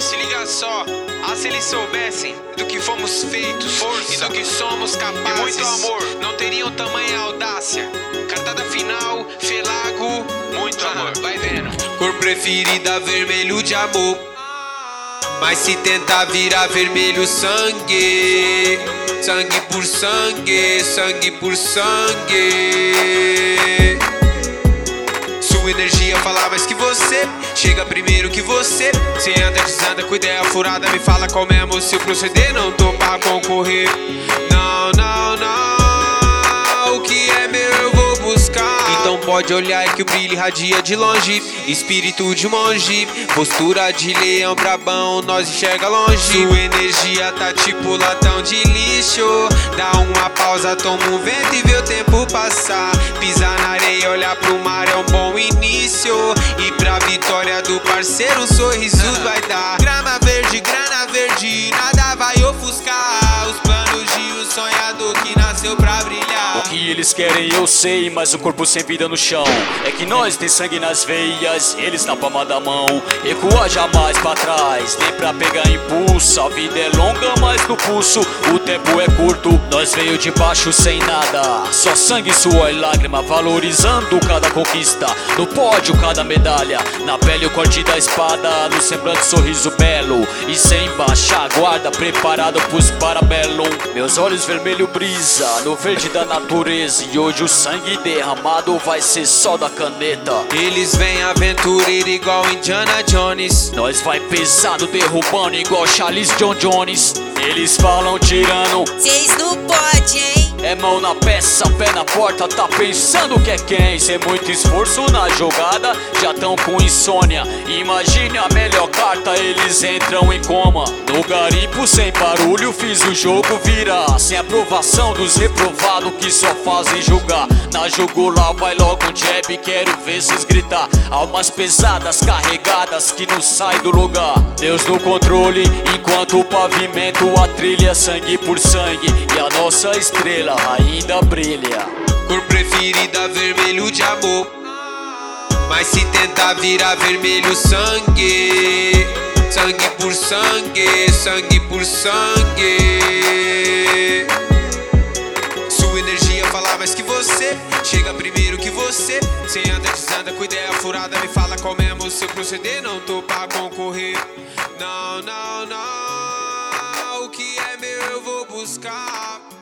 Se liga só, se eles soubessem do que fomos feitos, força, e do que somos capazes, e muito amor, não teriam tamanha audácia. Cartada final, Felago, muito amor, vai vendo. Cor preferida, vermelho de amor. Mas se tentar virar vermelho, sangue. Sangue por sangue, sangue por sangue. Sua energia fala mais que você. Chega primeiro que você. Cê anda, desanda com ideia furada. Me fala qual mesmo o seu proceder. Não tô pra concorrer. Não, não, não. O que é meu eu vou buscar. Então pode olhar que o brilho irradia de longe. Espírito de monge, postura de leão brabão, nós enxerga longe. Sua energia tá tipo latão de lixo. Dá uma pausa, toma um vento e vê o tempo passar. Pisar na areia, olhar pro mar é um bom início. E pra vitória do parceiro um sorriso vai dar. Grama verde, grana verde, nada vai ofuscar os planos de um sonhador que nasceu pra brilhar. O que eles querem eu sei, mas o corpo sem vida no chão. É que nós tem sangue nas veias, eles na palma da mão. Recua jamais pra trás, nem pra pegar impulso. A vida é longa, mas no pulso o tempo é curto. Nós veio de baixo sem nada, só sangue, suor e lágrima, valorizando cada conquista. No pódio cada medalha, na pele o corte da espada, no semblante sorriso belo. E sem baixar a guarda, preparado pros parabellum. Meus olhos vermelho brisa, no verde da natureza. E hoje o sangue derramado vai ser só da caneta. Eles vêm aventureiro igual Indiana Jones. Nós vai pesado derrubando igual Charles John Jones. Eles falam tirando, cês não pode, hein? é mão na peça, pé na porta, tá pensando que é quem? Sem muito esforço na jogada, já tão com insônia. Imagine a melhor carta, eles entram em coma. No garimpo sem barulho, fiz o jogo virar. Sem aprovação dos reprovados que só fazem julgar. Na jugular vai logo um jab, quero ver cês gritar. Almas pesadas, carregadas, que não sai do lugar. Deus no controle, enquanto o pavimento a trilha. Sangue por sangue, e a nossa estrela ainda brilha. Cor preferida, vermelho de amor. Mas se tentar virar vermelho, sangue. Sangue por sangue, sangue por sangue. Sua energia fala mais que você. Chega primeiro que você. Cê anda, desanda com ideia furada. Me fala qual mesmo o seu proceder. Não tô pra concorrer. Não, não, não. O que é meu eu vou buscar.